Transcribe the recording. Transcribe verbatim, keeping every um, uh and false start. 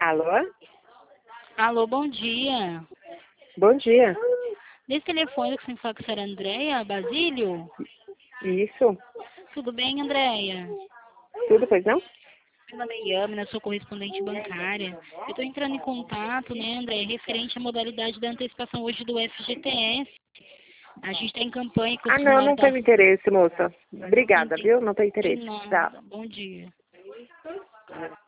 Alô? Alô, bom dia. Bom dia. Nesse telefone que você fala com a senhora Andréia Basílio? Isso. Tudo bem, Andréia? Tudo, pois não? Meu nome é Yamina, sou correspondente bancária. Eu estou entrando em contato, né, Andréia, referente à modalidade da antecipação hoje do F G T S. A gente está em campanha com os Ah, não, funcionários não da... tem interesse, moça. Obrigada, Entendi. viu? Não tem De interesse. Tchau. nada. Bom dia.